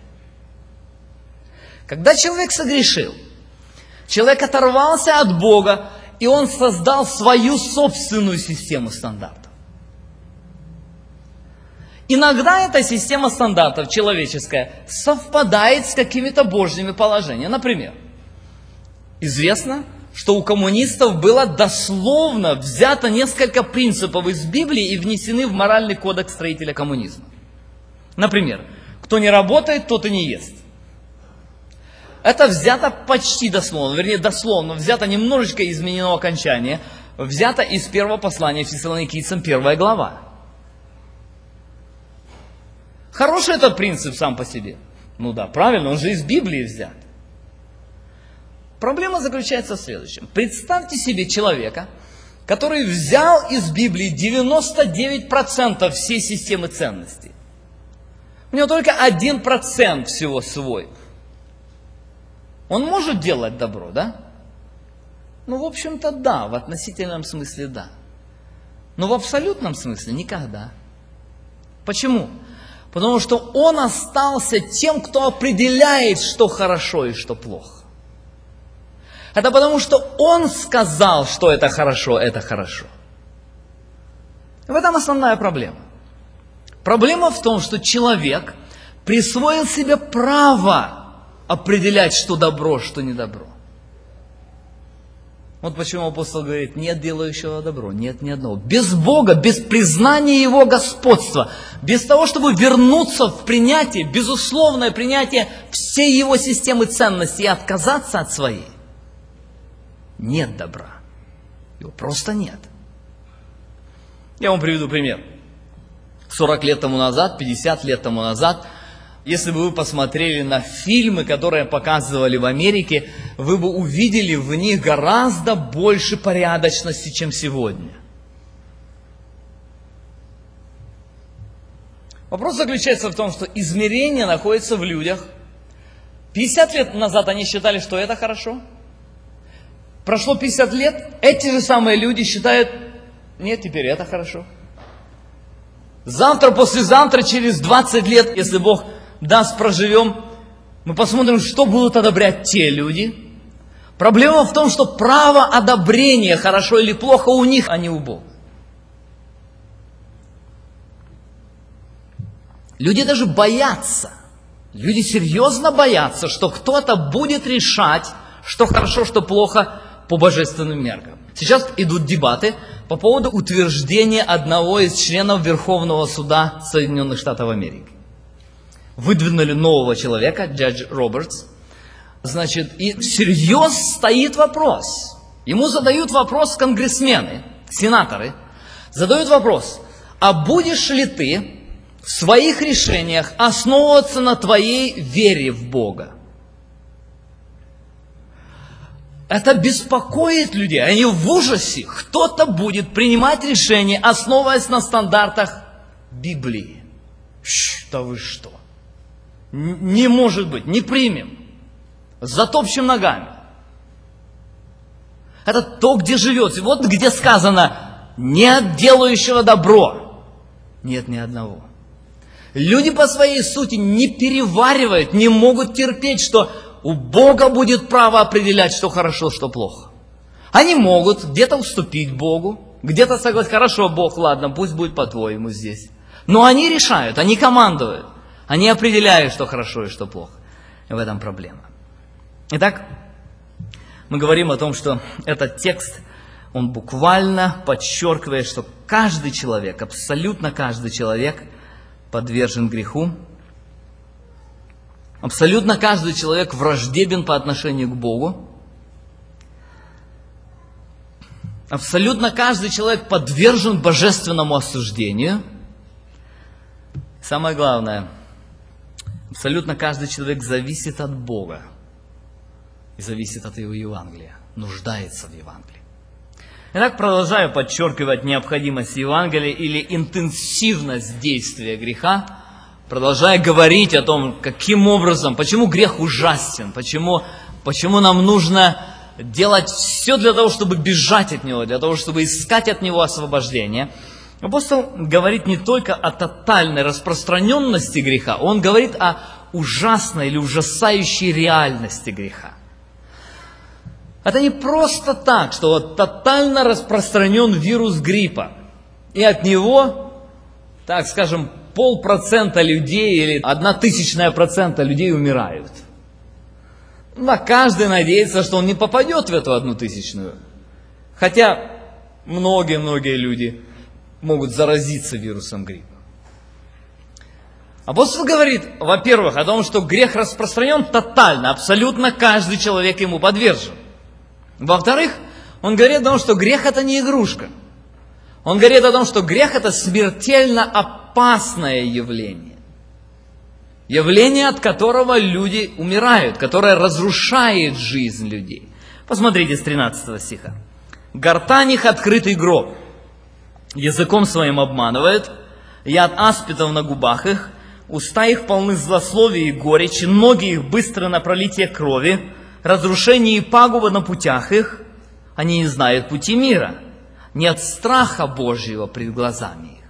Когда человек согрешил, человек оторвался от Бога, и он создал свою собственную систему стандартов. Иногда эта система стандартов человеческая совпадает с какими-то божьими положениями. Например, известно, что у коммунистов было дословно взято несколько принципов из Библии и внесены в моральный кодекс строителя коммунизма. Например, кто не работает, тот и не ест. Это взято почти дословно, вернее дословно, взято немножечко изменено окончание, взято из первого послания Фессалоникийцам, первая глава. Хороший этот принцип сам по себе. Ну да, правильно, он же из Библии взят. Проблема заключается в следующем. Представьте себе человека, который взял из Библии девяносто девять процентов всей системы ценностей. У него только один процент всего свой. Он может делать добро, да? Ну, в общем-то, да, в относительном смысле да. Но в абсолютном смысле никогда. Почему? Потому что он остался тем, кто определяет, что хорошо и что плохо. Это потому, что он сказал, что это хорошо, это хорошо. В этом основная проблема. Проблема в том, что человек присвоил себе право определять, что добро, что не добро. Вот почему апостол говорит, нет делающего добро, нет ни одного. Без Бога, без признания Его господства, без того, чтобы вернуться в принятие, безусловное принятие всей Его системы ценностей и отказаться от своей, нет добра. Его просто нет. Я вам приведу пример. сорок лет тому назад, пятьдесят лет тому назад, если бы вы посмотрели на фильмы, которые показывали в Америке, вы бы увидели в них гораздо больше порядочности, чем сегодня. Вопрос заключается в том, что измерение находится в людях. пятьдесят лет назад они считали, что это хорошо. Прошло пятьдесят лет, эти же самые люди считают, нет, теперь это хорошо. Завтра, послезавтра, через двадцать лет, если Бог даст, проживем, мы посмотрим, что будут одобрять те люди. Проблема в том, что право одобрения, хорошо или плохо, у них, а не у Бога. Люди даже боятся, люди серьезно боятся, что кто-то будет решать, что хорошо, что плохо по божественным меркам. Сейчас идут дебаты по поводу утверждения одного из членов Верховного суда Соединенных Штатов Америки. Выдвинули нового человека, Джадж Робертс. Значит, и всерьез стоит вопрос. Ему задают вопрос конгрессмены, сенаторы. Задают вопрос, а будешь ли ты в своих решениях основываться на твоей вере в Бога? Это беспокоит людей, они в ужасе. Кто-то будет принимать решения, основываясь на стандартах Библии. Да вы что? Не может быть, не примем. Затопчем ногами. Это то, где живет. Вот где сказано, нет делающего добро. Нет ни одного. Люди по своей сути не переваривают, не могут терпеть, что у Бога будет право определять, что хорошо, что плохо. Они могут где-то уступить Богу, где-то согласиться, хорошо, Бог, ладно, пусть будет по-твоему здесь. Но они решают, они командуют, они определяют, что хорошо и что плохо. И в этом проблема. Итак, мы говорим о том, что этот текст, он буквально подчеркивает, что каждый человек, абсолютно каждый человек подвержен греху. Абсолютно каждый человек враждебен по отношению к Богу. Абсолютно каждый человек подвержен божественному осуждению. Самое главное, абсолютно каждый человек зависит от Бога и зависит от Его Евангелия, нуждается в Евангелии. Итак, продолжаю подчеркивать необходимость Евангелия или интенсивность действия греха, продолжая говорить о том, каким образом, почему грех ужасен, почему, почему нам нужно делать все для того, чтобы бежать от него, для того, чтобы искать от него освобождение. Апостол говорит не только о тотальной распространенности греха, он говорит о ужасной или ужасающей реальности греха. Это не просто так, что вот тотально распространен вирус гриппа, и от него, так скажем, полпроцента людей или одна тысячная процента людей умирают. Да, каждый надеется, что он не попадет в эту одну тысячную. Хотя многие-многие люди могут заразиться вирусом гриппа. Апостол говорит, во-первых, о том, что грех распространен тотально, абсолютно каждый человек ему подвержен. Во-вторых, он говорит о том, что грех это не игрушка. Он говорит о том, что грех это смертельно опасное явление. Явление, от которого люди умирают, которое разрушает жизнь людей. Посмотрите с тринадцатого стиха. «Гортань их открытый гроб, языком своим обманывает, яд аспидов на губах их, уста их полны злословия и горечи, ноги их быстры на пролитие крови, разрушение и пагуба на путях их, они не знают пути мира, нет страха Божьего пред глазами их».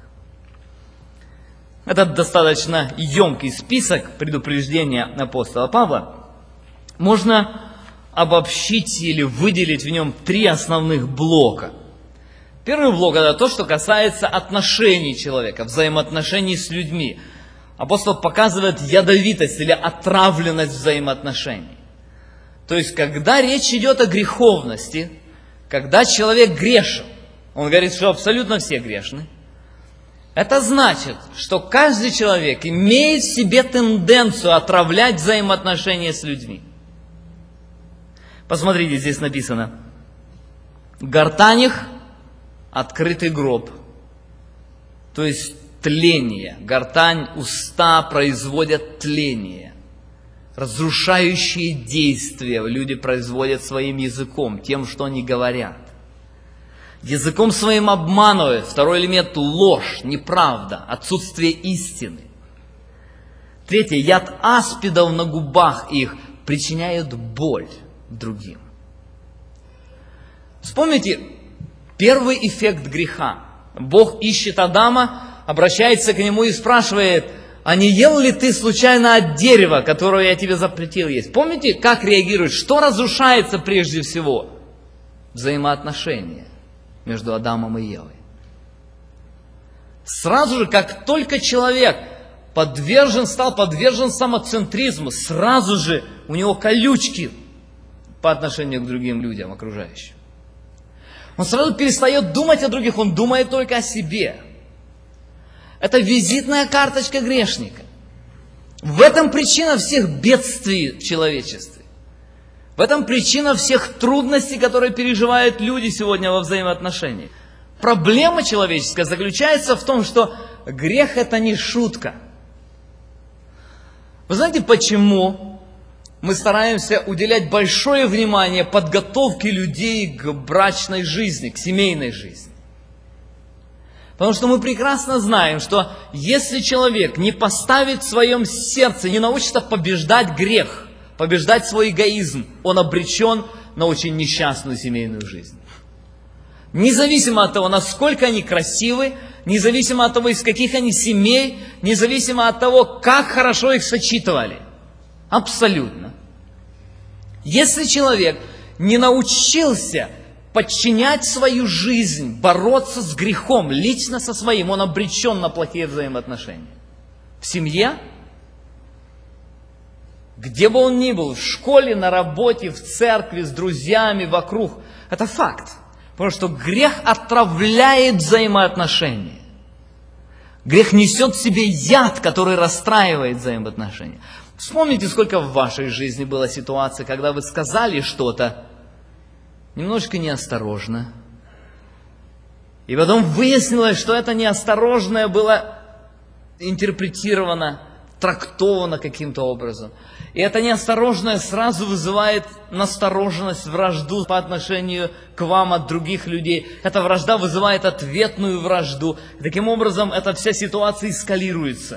Этот достаточно емкий список предупреждения апостола Павла можно обобщить или выделить в нем три основных блока. Первый блок – это то, что касается отношений человека, взаимоотношений с людьми. Апостол показывает ядовитость или отравленность взаимоотношений. То есть, когда речь идет о греховности, когда человек грешен, он говорит, что абсолютно все грешны, это значит, что каждый человек имеет в себе тенденцию отравлять взаимоотношения с людьми. Посмотрите, здесь написано: «Гортань их открытый гроб», то есть тление. Гортань, уста производят тление. Разрушающие действия люди производят своим языком, тем, что они говорят. Языком своим обманывают. Второй элемент – ложь, неправда, отсутствие истины. Третье – яд аспидов на губах их причиняют боль другим. Вспомните первый эффект греха. Бог ищет Адама, обращается к нему и спрашивает: «А не ел ли ты случайно от дерева, которое я тебе запретил есть?» Помните, как реагирует? Что разрушается прежде всего? Взаимоотношения между Адамом и Евой. Сразу же, как только человек подвержен, стал подвержен самоцентризму, сразу же у него колючки по отношению к другим людям, окружающим. Он сразу перестает думать о других, он думает только о себе. Это визитная карточка грешника. В этом причина всех бедствий в человечестве. В этом причина всех трудностей, которые переживают люди сегодня во взаимоотношениях. Проблема человеческая заключается в том, что грех это не шутка. Вы знаете, почему мы стараемся уделять большое внимание подготовке людей к брачной жизни, к семейной жизни? Потому что мы прекрасно знаем, что если человек не поставит в своем сердце, не научится побеждать грех, побеждать свой эгоизм, он обречен на очень несчастную семейную жизнь. Независимо от того, насколько они красивы, независимо от того, из каких они семей, независимо от того, как хорошо их сочетывали. Абсолютно. Если человек не научился подчинять свою жизнь, бороться с грехом, лично со своим, он обречен на плохие взаимоотношения. В семье, где бы он ни был, в школе, на работе, в церкви, с друзьями, вокруг. Это факт. Потому что грех отравляет взаимоотношения. Грех несет в себе яд, который расстраивает взаимоотношения. Вспомните, сколько в вашей жизни было ситуаций, когда вы сказали что-то немножко неосторожно. И потом выяснилось, что это неосторожное было интерпретировано, трактовано каким-то образом. И это неосторожное сразу вызывает настороженность, вражду по отношению к вам от других людей. Эта вражда вызывает ответную вражду. И таким образом, эта вся ситуация эскалируется.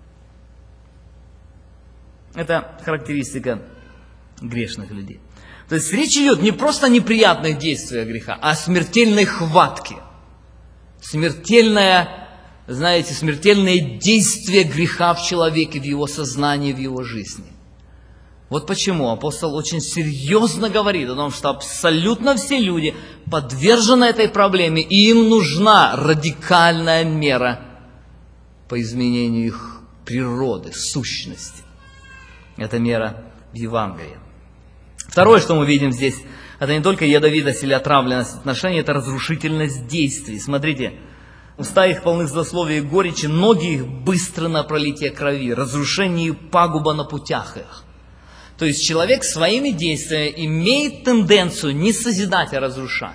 Это характеристика грешных людей. То есть речь идет не просто о неприятных действиях греха, а о смертельной хватке. Смертельное, знаете, смертельное действие греха в человеке, в его сознании, в его жизни. Вот почему апостол очень серьезно говорит о том, что абсолютно все люди подвержены этой проблеме, и им нужна радикальная мера по изменению их природы, сущности. Это мера в Евангелии. Второе, что мы видим здесь, это не только ядовитость или отравленность отношений, это разрушительность действий. Смотрите, уста их полны злословия и горечи, ноги их быстры на пролитие крови, разрушение и пагуба на путях их. То есть человек своими действиями имеет тенденцию не созидать, а разрушать.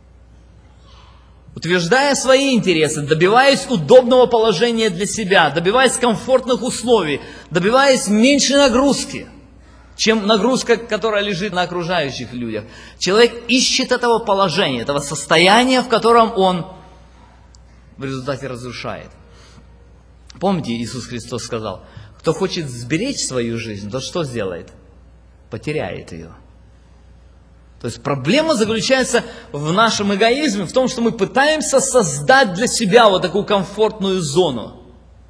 Утверждая свои интересы, добиваясь удобного положения для себя, добиваясь комфортных условий, добиваясь меньшей нагрузки, чем нагрузка, которая лежит на окружающих людях. Человек ищет этого положения, этого состояния, в котором он в результате разрушает. Помните, Иисус Христос сказал, кто хочет сберечь свою жизнь, тот что сделает? Потеряет ее. То есть проблема заключается в нашем эгоизме, в том, что мы пытаемся создать для себя вот такую комфортную зону.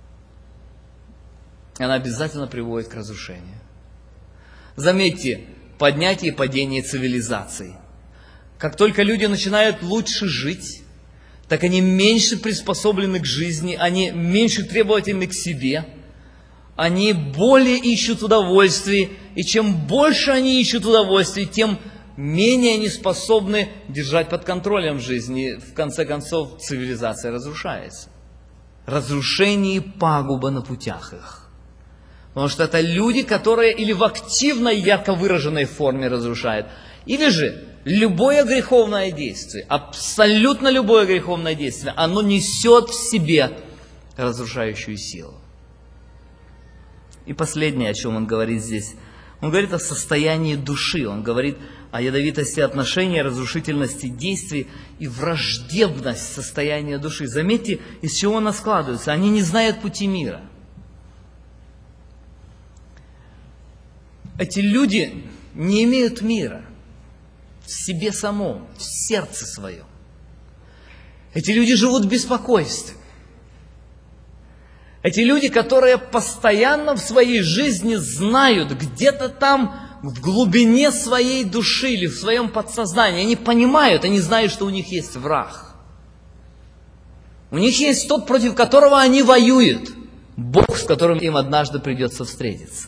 И она обязательно приводит к разрушению. Заметьте, поднятие и падение цивилизаций. Как только люди начинают лучше жить, так они меньше приспособлены к жизни, они меньше требовательны к себе, они более ищут удовольствий, и чем больше они ищут удовольствий, тем менее они способны держать под контролем жизнь. И в конце концов цивилизация разрушается. Разрушение и пагуба на путях их. Потому что это люди, которые или в активной, ярко выраженной форме разрушают, или же любое греховное действие, абсолютно любое греховное действие, оно несет в себе разрушающую силу. И последнее, о чем он говорит здесь, он говорит о состоянии души, он говорит о ядовитости отношений, разрушительности действий и враждебность состояния души. Заметьте, из чего она складывается. Они не знают пути мира. Эти люди не имеют мира в себе самом, в сердце своем. Эти люди живут в беспокойстве. Эти люди, которые постоянно в своей жизни знают, где-то там в глубине своей души или в своем подсознании, они понимают, они знают, что у них есть враг. У них есть тот, против которого они воюют. Бог, с которым им однажды придется встретиться.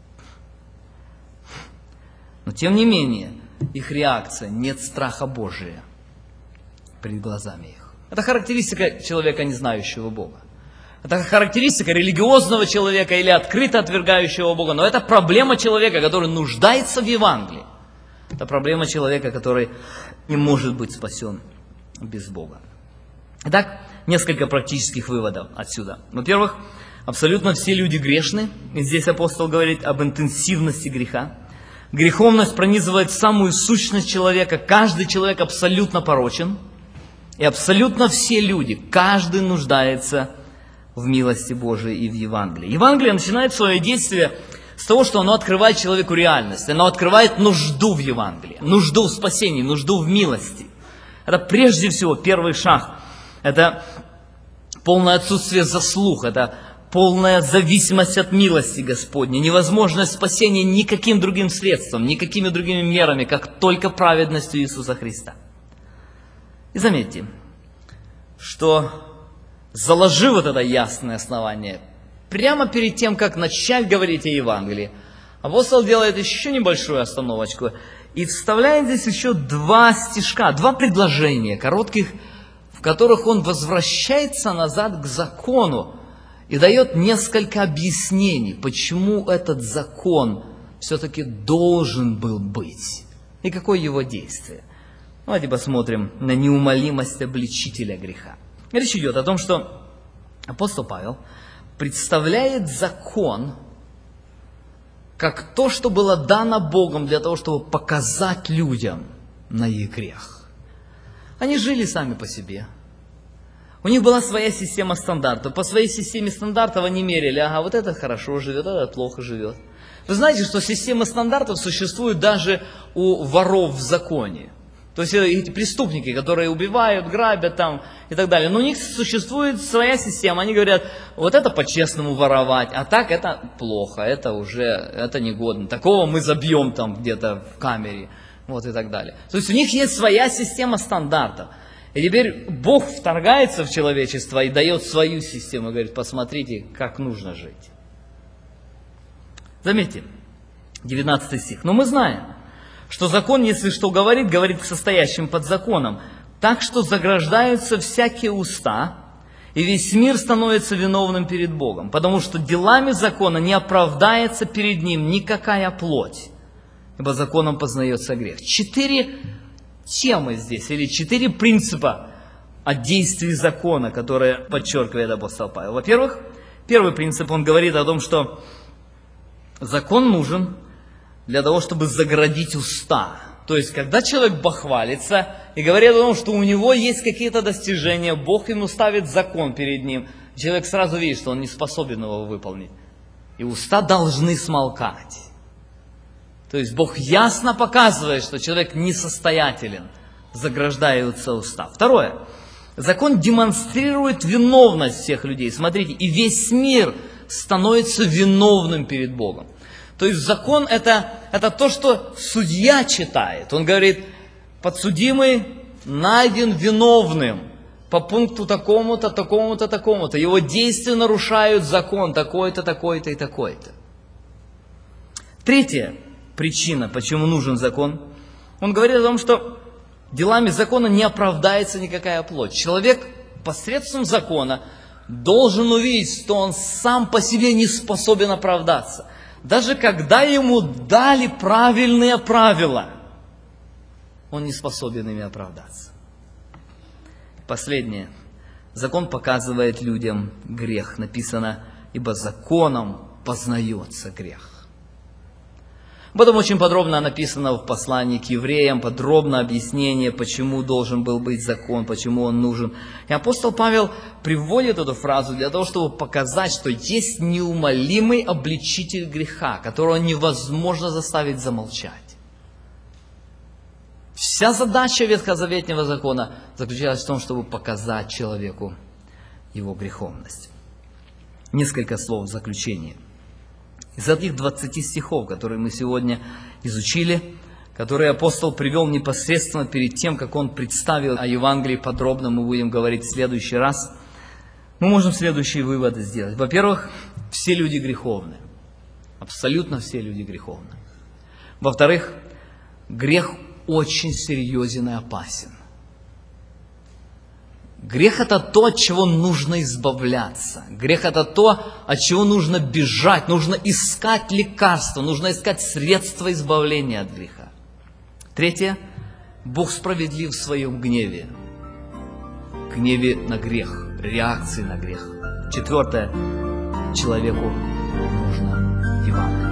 Но тем не менее, их реакция, нет страха Божия перед глазами их. Это характеристика человека, не знающего Бога. Это характеристика религиозного человека или открыто отвергающего Бога. Но это проблема человека, который нуждается в Евангелии. Это проблема человека, который не может быть спасен без Бога. Итак, несколько практических выводов отсюда. Во-первых, абсолютно все люди грешны. И здесь апостол говорит об интенсивности греха. Греховность пронизывает самую сущность человека. Каждый человек абсолютно порочен. И абсолютно все люди, каждый нуждается в милости Божией и в Евангелии. Евангелие начинает свое действие с того, что оно открывает человеку реальность. Оно открывает нужду в Евангелии, нужду в спасении, нужду в милости. Это прежде всего первый шаг. Это полное отсутствие заслуг. Это полная зависимость от милости Господней. Невозможность спасения никаким другим средством, никакими другими мерами, как только праведностью Иисуса Христа. И заметьте, что заложив вот это ясное основание, прямо перед тем, как начать говорить о Евангелии, апостол делает еще небольшую остановочку и вставляет здесь еще два стишка, два предложения коротких, в которых он возвращается назад к закону и дает несколько объяснений, почему этот закон все-таки должен был быть и какое его действие. Давайте посмотрим на неумолимость обличителя греха. Речь идет о том, что апостол Павел представляет закон как то, что было дано Богом для того, чтобы показать людям на их грех. Они жили сами по себе. У них была своя система стандартов. По своей системе стандартов они мерили, ага, вот это хорошо живет, это плохо живет. Вы знаете, что система стандартов существует даже у воров в законе. То есть эти преступники, которые убивают, грабят там и так далее. Но у них существует своя система. Они говорят, вот это по-честному воровать, а так это плохо, это уже, это негодно. Такого мы забьем там где-то в камере, вот и так далее. То есть у них есть своя система стандартов. И теперь Бог вторгается в человечество и дает свою систему, говорит, посмотрите, как нужно жить. Заметьте, девятнадцатый стих. Но мы знаем, что закон, если что говорит, говорит к состоящим под законом, так что заграждаются всякие уста, и весь мир становится виновным перед Богом, потому что делами закона не оправдается перед ним никакая плоть, ибо законом познается грех. Четыре темы здесь, или четыре принципа о действии закона, которые подчеркивает апостол Павел. Во-первых, первый принцип, он говорит о том, что закон нужен для того, чтобы заградить уста. То есть, когда человек бахвалится и говорит о том, что у него есть какие-то достижения, Бог ему ставит закон перед ним, человек сразу видит, что он не способен его выполнить. И уста должны смолкать. То есть, Бог ясно показывает, что человек несостоятелен, заграждаются уста. Второе. Закон демонстрирует виновность всех людей. Смотрите, и весь мир становится виновным перед Богом. То есть закон это, это то, что судья читает. Он говорит, подсудимый найден виновным по пункту такому-то, такому-то, такому-то. Его действия нарушают закон такой-то, такой-то и такой-то. Третья причина, почему нужен закон. Он говорит о том, что делами закона не оправдается никакая плоть. Человек посредством закона должен увидеть, что он сам по себе не способен оправдаться. Даже когда ему дали правильные правила, он не способен ими оправдаться. Последнее. Закон показывает людям грех. Написано, ибо законом познается грех. Об этом очень подробно написано в послании к евреям, подробно объяснение, почему должен был быть закон, почему он нужен. И апостол Павел приводит эту фразу для того, чтобы показать, что есть неумолимый обличитель греха, которого невозможно заставить замолчать. Вся задача ветхозаветного закона заключалась в том, чтобы показать человеку его греховность. Несколько слов в заключение. Из этих двадцати стихов, которые мы сегодня изучили, которые апостол привел непосредственно перед тем, как он представил о Евангелии подробно, мы будем говорить в следующий раз, мы можем следующие выводы сделать. Во-первых, все люди греховны. Абсолютно все люди греховны. Во-вторых, грех очень серьезен и опасен. Грех – это то, от чего нужно избавляться. Грех – это то, от чего нужно бежать, нужно искать лекарства, нужно искать средства избавления от греха. Третье. Бог справедлив в своем гневе. Гневе на грех, реакции на грех. Четвертое. Человеку нужно Евангелие.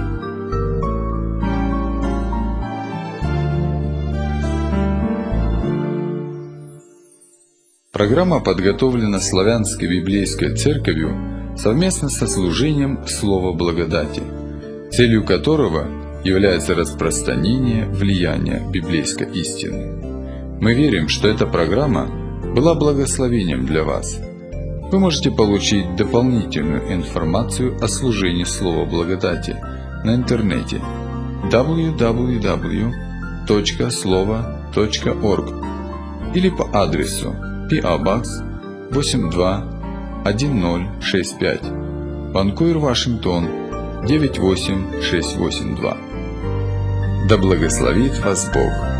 Программа подготовлена Славянской библейской церковью совместно со служением Слова Благодати, целью которого является распространение влияния библейской истины. Мы верим, что эта программа была благословением для вас. Вы можете получить дополнительную информацию о служении Слова Благодати на интернете дабл ю дабл ю дабл ю точка слова точка орг или по адресу пи о Box восемь два один ноль шесть пять, Ванкувер, Вашингтон девять восемь шесть восемь два. Да благословит вас Бог!